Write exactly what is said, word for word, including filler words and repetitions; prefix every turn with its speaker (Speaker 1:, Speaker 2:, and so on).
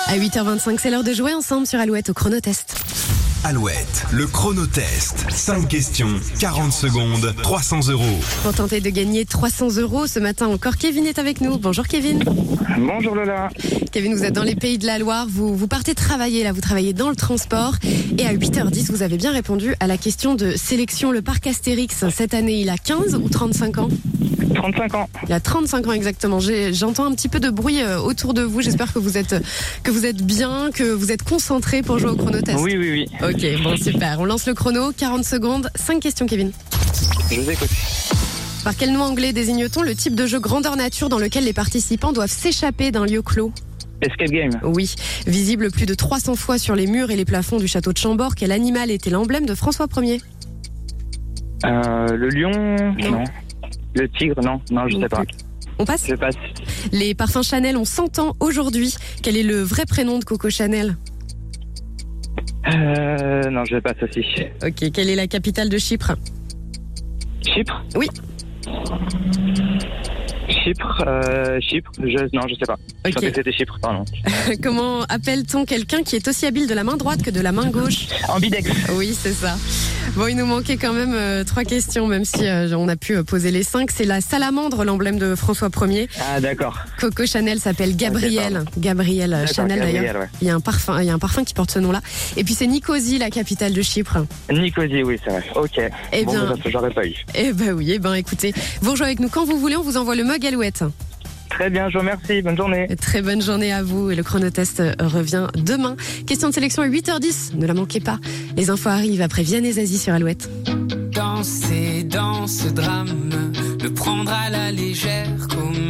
Speaker 1: À huit heures vingt-cinq, c'est l'heure de jouer ensemble sur Alouette au chronotest.
Speaker 2: Alouette, le chronotest. cinq questions, quarante secondes, trois cents euros.
Speaker 1: Pour tenter de gagner trois cents euros, ce matin encore, Kevin est avec nous. Bonjour Kevin.
Speaker 3: Bonjour Lola.
Speaker 1: Kevin, vous êtes dans les Pays de la Loire, vous, vous partez travailler là, vous travaillez dans le transport. Et à huit heures dix, vous avez bien répondu à la question de sélection. Le parc Astérix, cette année, il a quinze ou trente-cinq ans?
Speaker 3: trente-cinq ans.
Speaker 1: Il a trente-cinq ans exactement. J'ai, j'entends un petit peu de bruit autour de vous. J'espère que vous êtes, que vous êtes bien, que vous êtes concentré pour jouer au chronotest.
Speaker 3: Oui, oui, oui.
Speaker 1: Ok, bon super. On lance le chrono, quarante secondes, cinq questions Kevin.
Speaker 3: Je vous écoute.
Speaker 1: Par quel nom anglais désigne-t-on le type de jeu grandeur nature dans lequel les participants doivent s'échapper d'un lieu clos?
Speaker 3: Escape game.
Speaker 1: Oui. Visible plus de trois cents fois sur les murs et les plafonds du château de Chambord, quel animal était l'emblème de François Ier?
Speaker 3: Euh, le lion.
Speaker 1: Non.
Speaker 3: Non. Le tigre. Non, non, je
Speaker 1: Non
Speaker 3: sais pas.
Speaker 1: plus. On passe?
Speaker 3: Je passe.
Speaker 1: Les parfums Chanel ont cent ans aujourd'hui. Quel est le vrai prénom de Coco Chanel?
Speaker 3: Euh, non, je passe aussi.
Speaker 1: Ok. Quelle est la capitale de Chypre?
Speaker 3: Chypre.
Speaker 1: Oui.
Speaker 3: Chypre. Euh, Chypre. Je, non, je sais pas. Je
Speaker 1: Ok.
Speaker 3: pensais que c'était Chypre. Pardon.
Speaker 1: Comment appelle-t-on quelqu'un qui est aussi habile de la main droite que de la main gauche?
Speaker 3: Ambidex.
Speaker 1: Oui, c'est ça. Bon, il nous manquait quand même euh, trois questions, même si euh, on a pu euh, poser les cinq. C'est la salamandre, l'emblème de François Ier.
Speaker 3: Ah, d'accord.
Speaker 1: Coco Chanel s'appelle Gabrielle.
Speaker 3: pardon.
Speaker 1: Gabrielle
Speaker 3: D'accord,
Speaker 1: Chanel
Speaker 3: Gabrielle,
Speaker 1: d'ailleurs.
Speaker 3: ouais.
Speaker 1: Il y a un parfum, il y a un parfum qui porte ce nom-là. Et puis c'est Nicosie, la capitale de Chypre.
Speaker 3: Nicosie, oui, c'est vrai. Ok.
Speaker 1: Eh
Speaker 3: bon,
Speaker 1: bien-
Speaker 3: mais ça, j'aurais pas eu.
Speaker 1: Eh ben oui, eh ben écoutez, vous rejoignez avec nous quand vous voulez, on vous envoie le mug Alouette.
Speaker 3: Très bien, je vous remercie. Bonne journée.
Speaker 1: Très bonne journée à vous et le chronotest revient demain. Question de sélection à huit heures dix, ne la manquez pas. Les infos arrivent après Vianney et Zazie sur Alouette.
Speaker 4: Danser dans ce drame, le prendre à la légère comme